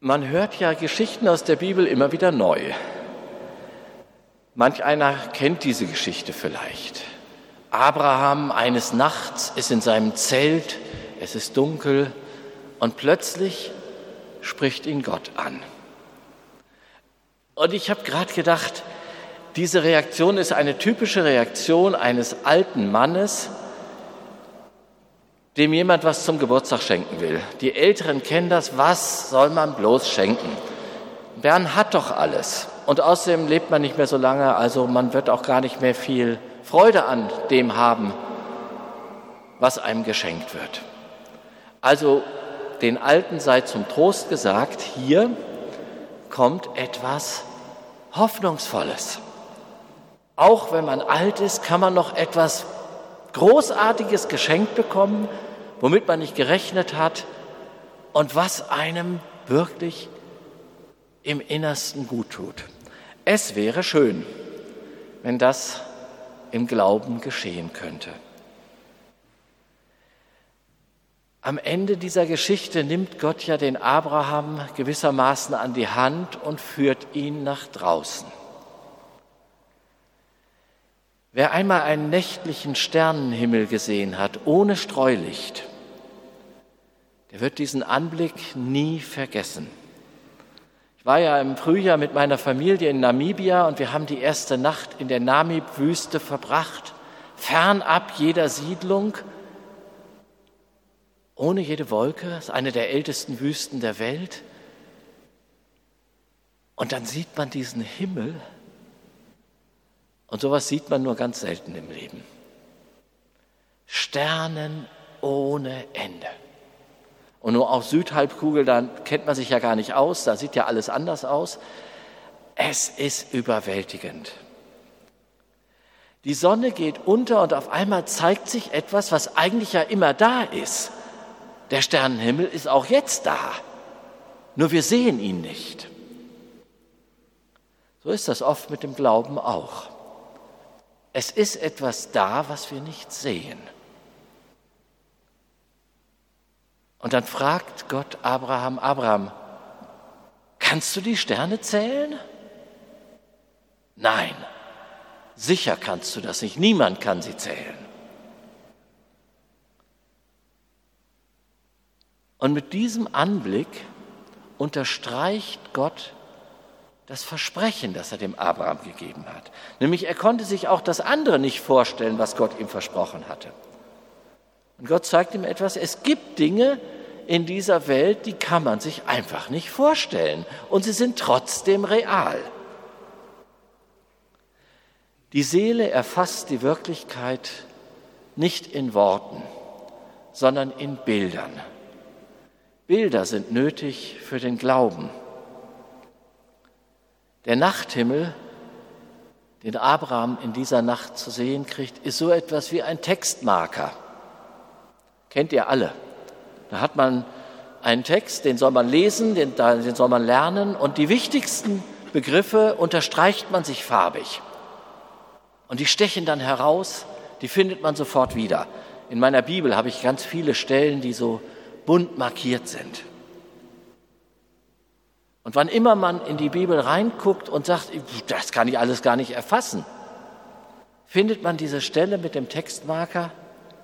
Man hört ja Geschichten aus der Bibel immer wieder neu. Manch einer kennt diese Geschichte vielleicht. Abraham eines Nachts ist in seinem Zelt, es ist dunkel und plötzlich spricht ihn Gott an. Und ich habe gerade gedacht, diese Reaktion ist eine typische Reaktion eines alten Mannes, dem jemand was zum Geburtstag schenken will. Die Älteren kennen das, was soll man bloß schenken? Bern hat doch alles und außerdem lebt man nicht mehr so lange, also man wird auch gar nicht mehr viel Freude an dem haben, was einem geschenkt wird. Also den Alten sei zum Trost gesagt, hier kommt etwas Hoffnungsvolles. Auch wenn man alt ist, kann man noch etwas Großartiges geschenkt bekommen, womit man nicht gerechnet hat und was einem wirklich im Innersten gut tut. Es wäre schön, wenn das im Glauben geschehen könnte. Am Ende dieser Geschichte nimmt Gott ja den Abraham gewissermaßen an die Hand und führt ihn nach draußen. Wer einmal einen nächtlichen Sternenhimmel gesehen hat, ohne Streulicht, der wird diesen Anblick nie vergessen. Ich war ja im Frühjahr mit meiner Familie in Namibia und wir haben die erste Nacht in der Namib-Wüste verbracht, fernab jeder Siedlung, ohne jede Wolke. Das ist eine der ältesten Wüsten der Welt. Und dann sieht man diesen Himmel. Und sowas sieht man nur ganz selten im Leben. Sternen ohne Ende. Und nur auf Südhalbkugel, da kennt man sich ja gar nicht aus, da sieht ja alles anders aus. Es ist überwältigend. Die Sonne geht unter und auf einmal zeigt sich etwas, was eigentlich ja immer da ist. Der Sternenhimmel ist auch jetzt da, nur wir sehen ihn nicht. So ist das oft mit dem Glauben auch. Es ist etwas da, was wir nicht sehen. Und dann fragt Gott Abraham, Abraham, kannst du die Sterne zählen? Nein, sicher kannst du das nicht. Niemand kann sie zählen. Und mit diesem Anblick unterstreicht Gott das Versprechen, das er dem Abraham gegeben hat. Nämlich er konnte sich auch das andere nicht vorstellen, was Gott ihm versprochen hatte. Und Gott zeigt ihm etwas, es gibt Dinge in dieser Welt, die kann man sich einfach nicht vorstellen. Und sie sind trotzdem real. Die Seele erfasst die Wirklichkeit nicht in Worten, sondern in Bildern. Bilder sind nötig für den Glauben. Der Nachthimmel, den Abraham in dieser Nacht zu sehen kriegt, ist so etwas wie ein Textmarker. Kennt ihr alle. Da hat man einen Text, den soll man lesen, den soll man lernen und die wichtigsten Begriffe unterstreicht man sich farbig. Und die stechen dann heraus, die findet man sofort wieder. In meiner Bibel habe ich ganz viele Stellen, die so bunt markiert sind. Und wann immer man in die Bibel reinguckt und sagt, das kann ich alles gar nicht erfassen, findet man diese Stelle mit dem Textmarker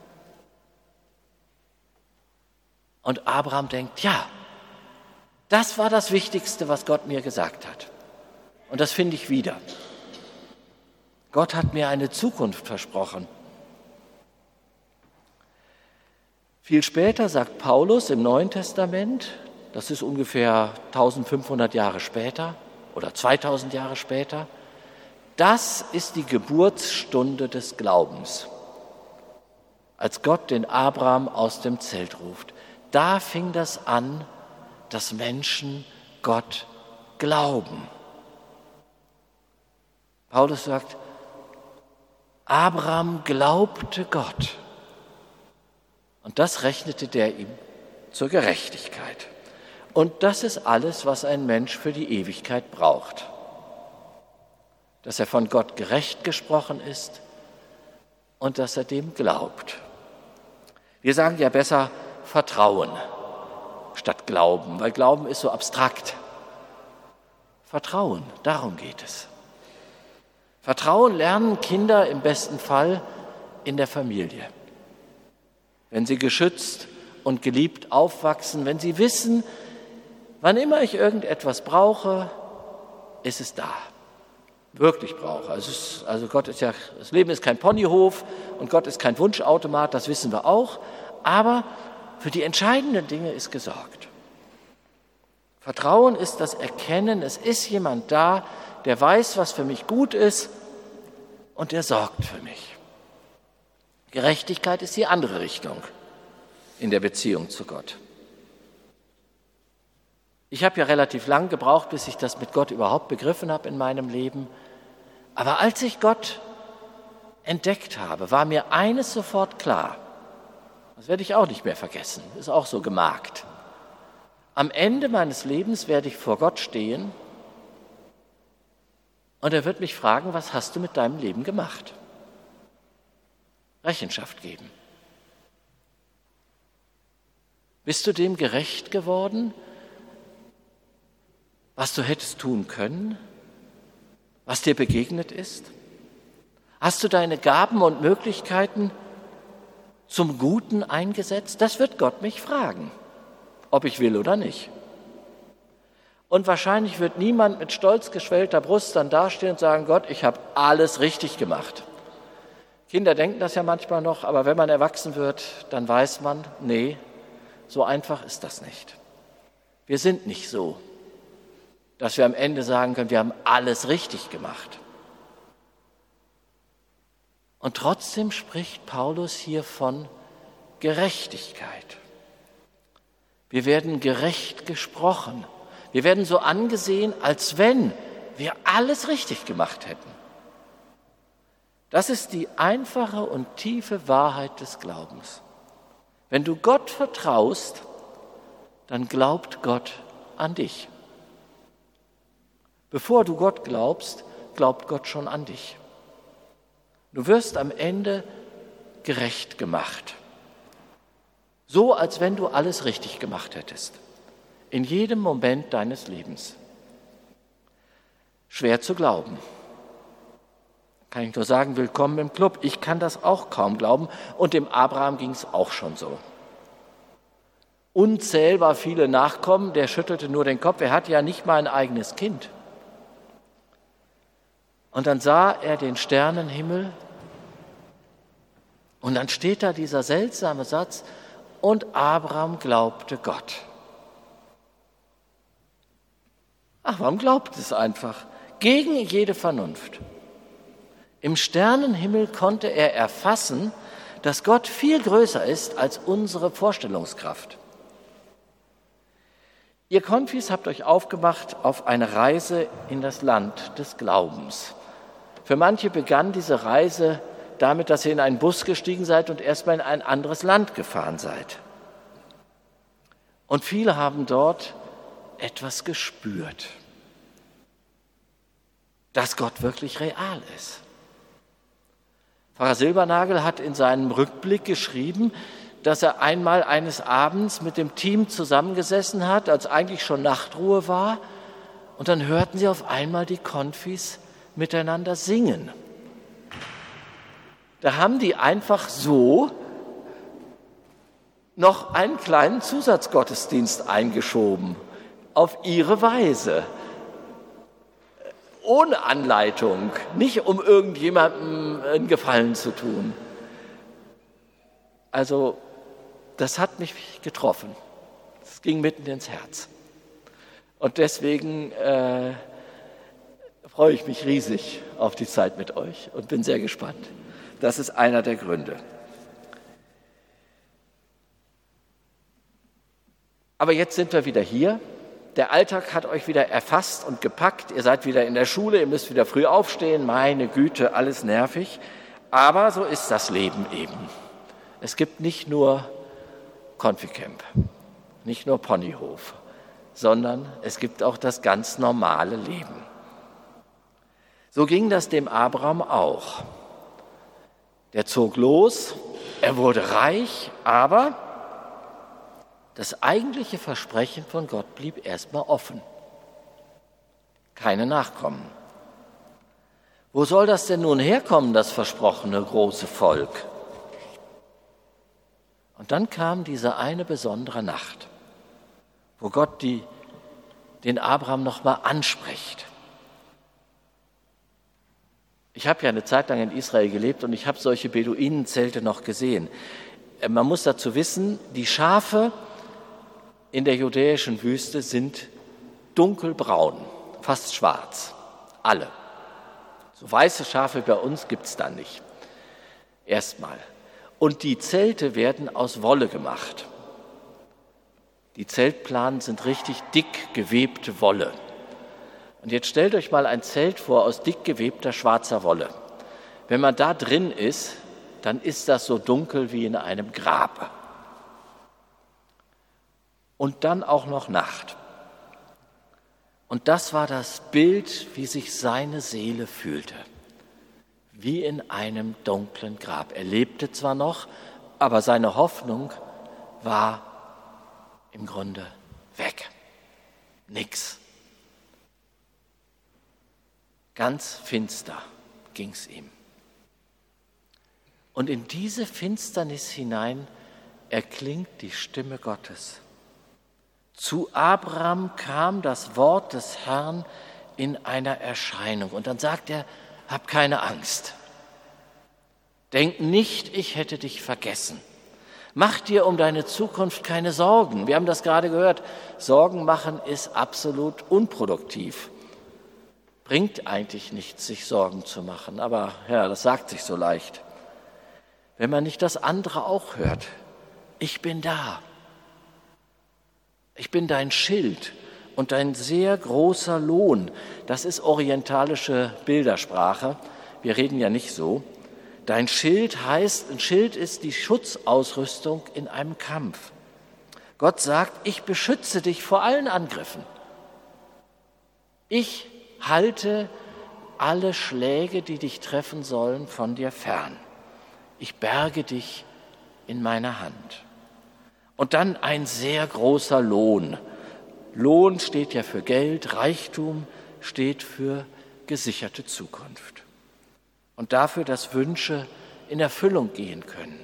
und Abraham denkt, ja, das war das Wichtigste, was Gott mir gesagt hat. Und das finde ich wieder. Gott hat mir eine Zukunft versprochen. Viel später sagt Paulus im Neuen Testament, das ist ungefähr 1500 Jahre später oder 2000 Jahre später, das ist die Geburtsstunde des Glaubens. Als Gott den Abraham aus dem Zelt ruft, da fing das an, dass Menschen Gott glauben. Paulus sagt, Abraham glaubte Gott. Und das rechnete der ihm zur Gerechtigkeit. Und das ist alles, was ein Mensch für die Ewigkeit braucht. Dass er von Gott gerecht gesprochen ist und dass er dem glaubt. Wir sagen ja besser Vertrauen. statt Glauben, weil Glauben ist so abstrakt. Vertrauen, darum geht es. Vertrauen lernen Kinder im besten Fall in der Familie. Wenn sie geschützt und geliebt aufwachsen, wenn sie wissen, wann immer ich irgendetwas brauche, ist es da. Wirklich brauche. Also Gott ist ja, das Leben ist kein Ponyhof und Gott ist kein Wunschautomat, das wissen wir auch. Aber für die entscheidenden Dinge ist gesorgt. Vertrauen ist das Erkennen, es ist jemand da, der weiß, was für mich gut ist und der sorgt für mich. Gerechtigkeit ist die andere Richtung in der Beziehung zu Gott. Ich habe ja relativ lang gebraucht, bis ich das mit Gott überhaupt begriffen habe in meinem Leben. Aber als ich Gott entdeckt habe, war mir eines sofort klar. Das werde ich auch nicht mehr vergessen, ist auch so gemarkt. Am Ende meines Lebens werde ich vor Gott stehen und er wird mich fragen, was hast du mit deinem Leben gemacht? Rechenschaft geben. Bist du dem gerecht geworden, was du hättest tun können, was dir begegnet ist? Hast du deine Gaben und Möglichkeiten zum Guten eingesetzt? Das wird Gott mich fragen, ob ich will oder nicht. Und wahrscheinlich wird niemand mit stolz geschwellter Brust dann dastehen und sagen, Gott, ich habe alles richtig gemacht. Kinder denken das ja manchmal noch, aber wenn man erwachsen wird, dann weiß man, nee, so einfach ist das nicht. Wir sind nicht so, dass wir am Ende sagen können, wir haben alles richtig gemacht. Und trotzdem spricht Paulus hier von Gerechtigkeit. Wir werden gerecht gesprochen. Wir werden so angesehen, als wenn wir alles richtig gemacht hätten. Das ist die einfache und tiefe Wahrheit des Glaubens. Wenn du Gott vertraust, dann glaubt Gott an dich. Bevor du Gott glaubst, glaubt Gott schon an dich. Du wirst am Ende gerecht gemacht. So, als wenn du alles richtig gemacht hättest. In jedem Moment deines Lebens. Schwer zu glauben. Kann ich nur sagen, willkommen im Club. Ich kann das auch kaum glauben und dem Abraham ging es auch schon so. Unzählbar viele Nachkommen, der schüttelte nur den Kopf, er hatte ja nicht mal ein eigenes Kind. Und dann sah er den Sternenhimmel und dann steht da dieser seltsame Satz, und Abraham glaubte Gott. Ach, warum glaubt es einfach? Gegen jede Vernunft. Im Sternenhimmel konnte er erfassen, dass Gott viel größer ist als unsere Vorstellungskraft. Ihr Konfis habt euch aufgemacht auf eine Reise in das Land des Glaubens. Für manche begann diese Reise damit, dass ihr in einen Bus gestiegen seid und erstmal in ein anderes Land gefahren seid. Und viele haben dort etwas gespürt, dass Gott wirklich real ist. Pfarrer Silbernagel hat in seinem Rückblick geschrieben, dass er einmal eines Abends mit dem Team zusammengesessen hat, als eigentlich schon Nachtruhe war, und dann hörten sie auf einmal die Konfis miteinander singen. Da haben die einfach so noch einen kleinen Zusatzgottesdienst eingeschoben, auf ihre Weise. Ohne Anleitung, nicht um irgendjemandem einen Gefallen zu tun. Also, das hat mich getroffen. Es ging mitten ins Herz. Und deswegen freue ich mich riesig auf die Zeit mit euch und bin sehr gespannt. Das ist einer der Gründe. Aber jetzt sind wir wieder hier. Der Alltag hat euch wieder erfasst und gepackt. Ihr seid wieder in der Schule, ihr müsst wieder früh aufstehen. Meine Güte, alles nervig. Aber so ist das Leben eben. Es gibt nicht nur Konficamp, nicht nur Ponyhof, sondern es gibt auch das ganz normale Leben. So ging das dem Abraham auch. Der zog los, er wurde reich, aber Das eigentliche Versprechen von Gott blieb erstmal offen. Keine Nachkommen. Wo soll das denn nun herkommen, das versprochene große Volk? Und dann kam diese eine besondere Nacht, wo Gott den Abraham nochmal anspricht. Ich habe ja eine Zeit lang in Israel gelebt und ich habe solche Beduinenzelte noch gesehen. Man muss dazu wissen, die Schafe in der judäischen Wüste sind dunkelbraun, fast schwarz. Alle. So weiße Schafe bei uns gibt es da nicht. Erstmal. Und die Zelte werden aus Wolle gemacht. Die Zeltplanen sind richtig dick gewebte Wolle. Und jetzt stellt euch mal ein Zelt vor aus dick gewebter schwarzer Wolle. Wenn man da drin ist, dann ist das so dunkel wie in einem Grab. Und dann auch noch Nacht. Und das war das Bild, wie sich seine Seele fühlte. Wie in einem dunklen Grab. Er lebte zwar noch, aber seine Hoffnung war im Grunde weg. Nix. Ganz finster ging's ihm. Und in diese Finsternis hinein erklingt die Stimme Gottes. Zu Abraham kam das Wort des Herrn in einer Erscheinung. Und dann sagt er, hab keine Angst. Denk nicht, ich hätte dich vergessen. Mach dir um deine Zukunft keine Sorgen. Wir haben das gerade gehört. Sorgen machen ist absolut unproduktiv. Bringt eigentlich nichts, sich Sorgen zu machen. Aber ja, das sagt sich so leicht. Wenn man nicht das andere auch hört. Ich bin da. Ich bin dein Schild und dein sehr großer Lohn. Das ist orientalische Bildersprache. Wir reden ja nicht so. Dein Schild heißt, ein Schild ist die Schutzausrüstung in einem Kampf. Gott sagt, ich beschütze dich vor allen Angriffen. Ich halte alle Schläge, die dich treffen sollen, von dir fern. Ich berge dich in meiner Hand. Und dann ein sehr großer Lohn. Lohn steht ja für Geld, Reichtum steht für gesicherte Zukunft. Und dafür, dass Wünsche in Erfüllung gehen können.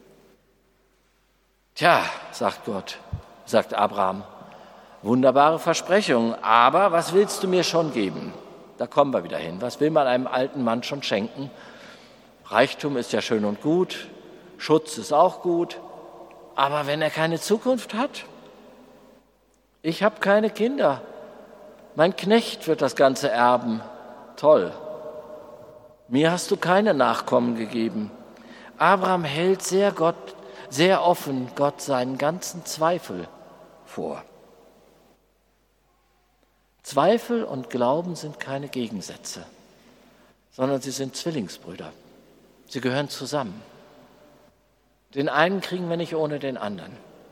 Tja, sagt Gott, sagt Abraham, wunderbare Versprechung, aber was willst du mir schon geben? Da kommen wir wieder hin. Was will man einem alten Mann schon schenken? Reichtum ist ja schön und gut, Schutz ist auch gut, aber wenn er keine Zukunft hat? Ich habe keine Kinder. Mein Knecht wird das Ganze erben. Toll. Mir hast du keine Nachkommen gegeben. Abraham hält sehr offen Gott seinen ganzen Zweifel vor. Zweifel und Glauben sind keine Gegensätze, sondern sie sind Zwillingsbrüder. Sie gehören zusammen. Den einen kriegen wir nicht ohne den anderen.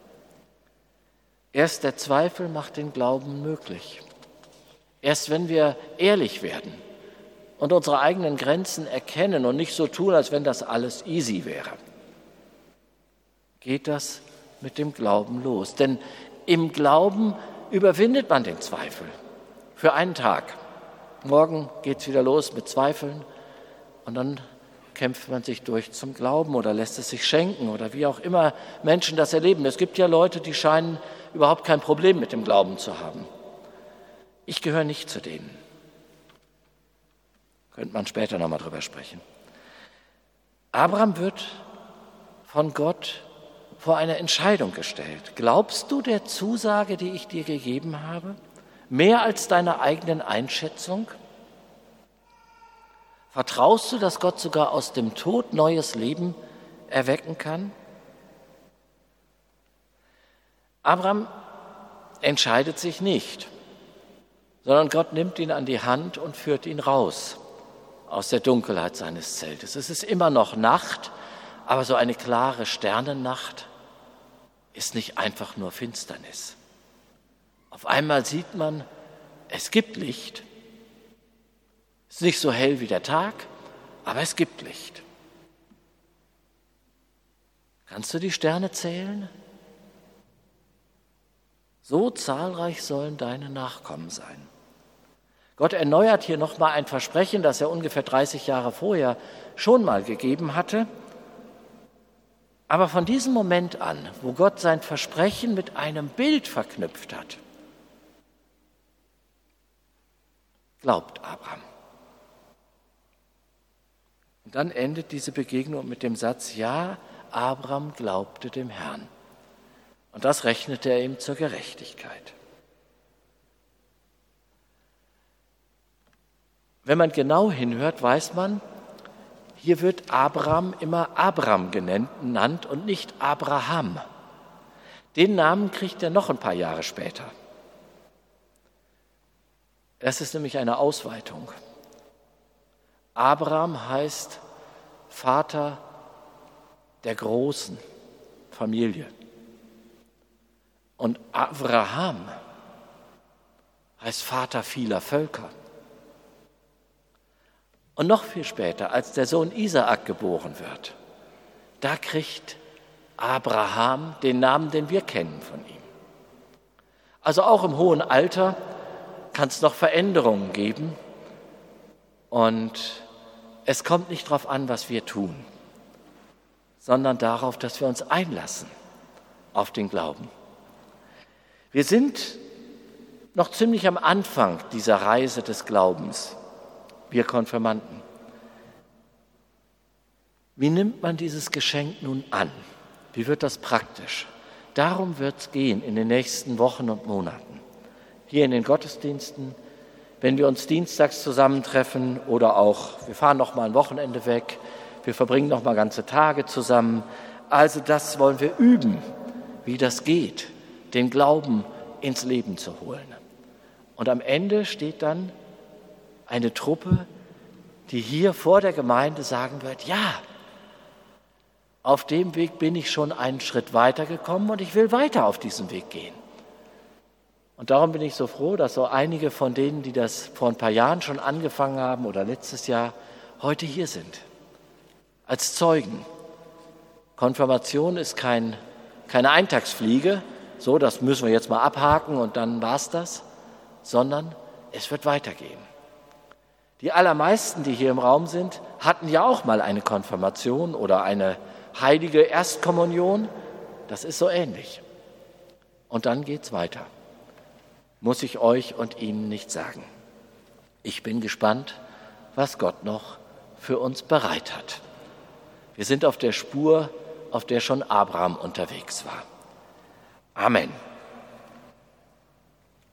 Erst der Zweifel macht den Glauben möglich. Erst wenn wir ehrlich werden und unsere eigenen Grenzen erkennen und nicht so tun, als wenn das alles easy wäre, geht das mit dem Glauben los. Denn im Glauben überwindet man den Zweifel für einen Tag. Morgen geht es wieder los mit Zweifeln und dann kämpft man sich durch zum Glauben oder lässt es sich schenken oder wie auch immer Menschen das erleben. Es gibt ja Leute, die scheinen überhaupt kein Problem mit dem Glauben zu haben. Ich gehöre nicht zu denen. Könnte man später nochmal drüber sprechen. Abraham wird von Gott vor eine Entscheidung gestellt. Glaubst du der Zusage, die ich dir gegeben habe, mehr als deiner eigenen Einschätzung? Vertraust du, dass Gott sogar aus dem Tod neues Leben erwecken kann? Abraham entscheidet sich nicht, sondern Gott nimmt ihn an die Hand und führt ihn raus aus der Dunkelheit seines Zeltes. Es ist immer noch Nacht, aber so eine klare Sternennacht ist nicht einfach nur Finsternis. Auf einmal sieht man, es gibt Licht. Es ist nicht so hell wie der Tag, aber es gibt Licht. Kannst du die Sterne zählen? So zahlreich sollen deine Nachkommen sein. Gott erneuert hier nochmal ein Versprechen, das er ungefähr 30 Jahre vorher schon mal gegeben hatte. Aber von diesem Moment an, wo Gott sein Versprechen mit einem Bild verknüpft hat, glaubt Abraham. Und dann endet diese Begegnung mit dem Satz, ja, Abraham glaubte dem Herrn. Und das rechnete er ihm zur Gerechtigkeit. Wenn man genau hinhört, weiß man, hier wird Abraham immer Abram genannt und nicht Abraham. Den Namen kriegt er noch ein paar Jahre später. Das ist nämlich eine Ausweitung. Abraham heißt Vater der großen Familie. Und Abraham heißt Vater vieler Völker. Und noch viel später, als der Sohn Isaak geboren wird, da kriegt Abraham den Namen, den wir kennen von ihm. Also auch im hohen Alter kann es noch Veränderungen geben. Und es kommt nicht darauf an, was wir tun, sondern darauf, dass wir uns einlassen auf den Glauben. Wir sind noch ziemlich am Anfang dieser Reise des Glaubens, wir Konfirmanden. Wie nimmt man dieses Geschenk nun an? Wie wird das praktisch? Darum wird es gehen in den nächsten Wochen und Monaten. Hier in den Gottesdiensten, wenn wir uns dienstags zusammentreffen oder auch, wir fahren noch mal ein Wochenende weg, wir verbringen noch mal ganze Tage zusammen. Also das wollen wir üben, wie das geht, den Glauben ins Leben zu holen. Und am Ende steht dann eine Truppe, die hier vor der Gemeinde sagen wird, ja, auf dem Weg bin ich schon einen Schritt weitergekommen und ich will weiter auf diesem Weg gehen. Und darum bin ich so froh, dass so einige von denen, die das vor ein paar Jahren schon angefangen haben oder letztes Jahr, heute hier sind. Als Zeugen. Konfirmation ist keine Eintagsfliege, so, das müssen wir jetzt mal abhaken und dann war's das, sondern es wird weitergehen. Die allermeisten, die hier im Raum sind, hatten ja auch mal eine Konfirmation oder eine heilige Erstkommunion. Das ist so ähnlich. Und dann geht's weiter. Muss ich euch und Ihnen nicht sagen. Ich bin gespannt, was Gott noch für uns bereit hat. Wir sind auf der Spur, auf der schon Abraham unterwegs war. Amen.